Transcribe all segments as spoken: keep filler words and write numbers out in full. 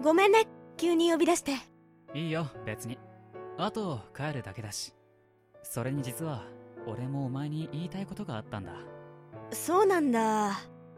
ごめんね、急に呼び出して。 いいよ、別に。あと帰るだけだし。それに実は俺もお前に言いたいことがあったんだ。 そうなんだ。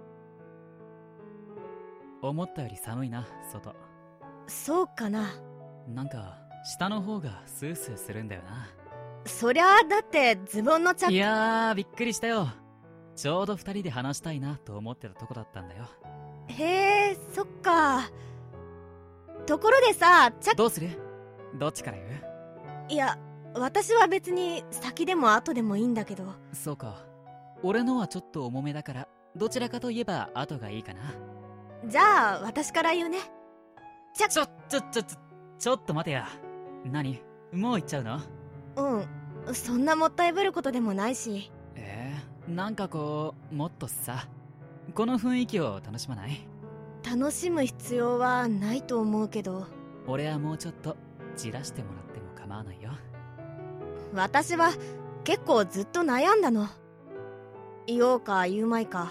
思ったより寒いな、外。 そうかな。 なんか下の方がスースーするんだよな。 そりゃあだってズボンのチャック。 いやー、びっくりしたよ。ちょうど二人で話したいなと思ってたとこだったんだよ。 へえ、そっか。ところでさ、チャック。 どうする？どっちから言う？ いや、私は別に先でも後でもいいんだけど。 そうか。俺のはちょっと重めだからどちらかといえば後がいいかな。 じゃあ私から言うね。 ちょちょちょちょちょちょっと待てや。何？もう行っちゃうの？ うん、そんなもったいぶることでもないし。 えー、なんかこうもっとさ、この雰囲気を楽しまない？ 楽しむ必要はないと思うけど。 俺はもうちょっと散らしてもらっても構わないよ。 私は結構ずっと悩んだの。言おうか言うまいか。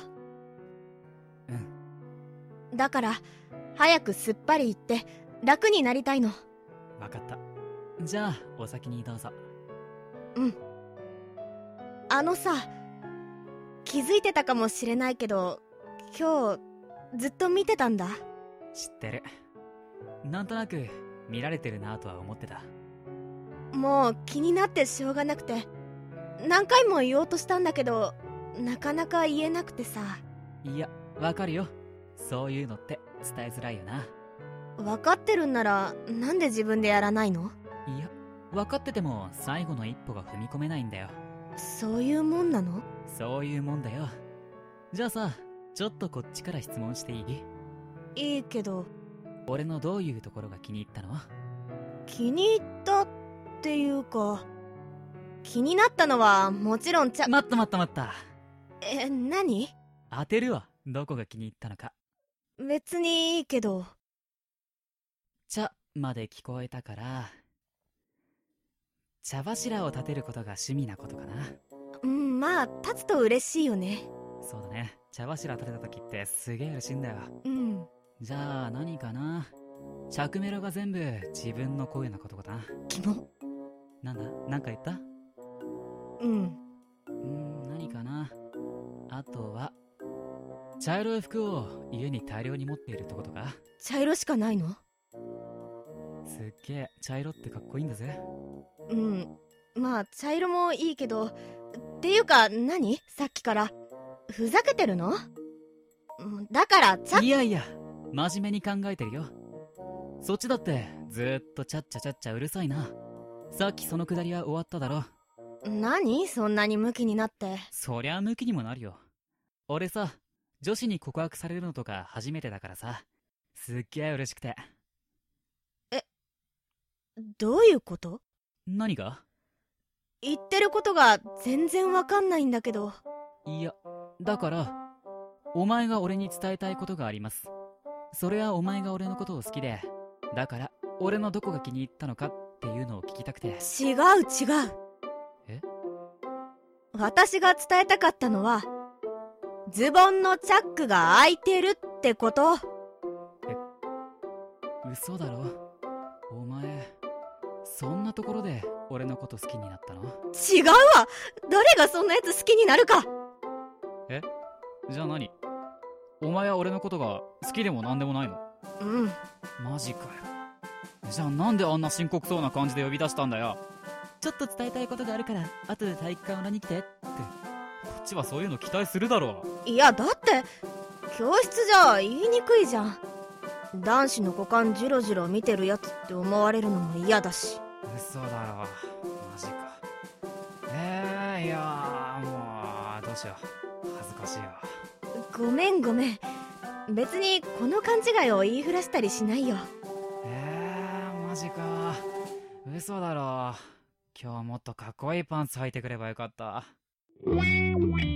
うん。 だから早くすっぱり言って楽になりたいの。 わかった。じゃあお先にどうぞ。 うん。あのさ、気づいてたかもしれないけど、今日ずっと見てたんだ。 知ってる。なんとなく見られてるなとは思ってた。 もう気になってしょうがなくて、何回も言おうとしたんだけど、なかなか言えなくてさ。 いや、わかるよ。そういうのって伝えづらいよな。 分かってるんならなんで自分でやらないの？ いや、分かってても最後の一歩が踏み込めないんだよ。 そういうもんなの？ そういうもんだよ。じゃあさ、ちょっとこっちから質問していい？ いいけど。 俺のどういうところが気に入ったの？ 気に入ったっていうか、気になったのはもちろんちゃ。 待った待った待った。 え、何？ 当てるわ、どこが気に入ったのか。 別にいいけど。 ちゃまで聞こえたから、茶柱を立てることが趣味なことかな。 うん、まあ立つと嬉しいよね。 そうだね。茶柱立てた時ってすげえ嬉しいんだよ。 うん。 じゃあ何かな。着メロが全部自分の声のことかな。 キモ。 なんだ、なんか言った？ うん。 うーん、何かな。あとは茶色い服を家に大量に持っているってことか。 茶色しかないの？ すっげえ茶色ってかっこいいんだぜ。 うん、まあ茶色もいいけど、っていうか何？さっきからふざけてるの？だからちゃ。 いやいや、真面目に考えてるよ。そっちだってずーっとチャッチャチャッチャうるさいな。さっきそのくだりは終わっただろ。 何そんなにムキになって。 そりゃムキにもなるよ。俺さ、女子に告白されるのとか初めてだからさ、すっげえ嬉しくて。 え、どういうこと？ 何が？ 言ってることが全然わかんないんだけど。 いや、だからお前が俺に伝えたいことがあります。それはお前が俺のことを好きで、だから俺のどこが気に入ったのかっていうのを聞きたくて。 違う違う。 え？ 私が伝えたかったのは、ズボンのチャックが開いてるってこと。 え、嘘だろ？お前そんなところで俺のこと好きになったの？ 違うわ。誰がそんなやつ好きになるか。 え？じゃあ何？お前は俺のことが好きでもなんでもないの？ うん。 マジかよ。じゃあなんであんな深刻そうな感じで呼び出したんだよ。ちょっと伝えたいことがあるから後で体育館裏に来てって。こっちはそういうの期待するだろう。いやだって教室じゃ言いにくいじゃん。男子の股間ジロジロ見てるやつって思われるのも嫌だし。 嘘だろ。マジか。えー、いやーもうどうしよう、恥ずかしいわ。 ごめんごめん。別にこの勘違いを言いふらしたりしないよ。 えー、マジか。嘘だろ。今日もっとかっこいいパンツ履いてくればよかった。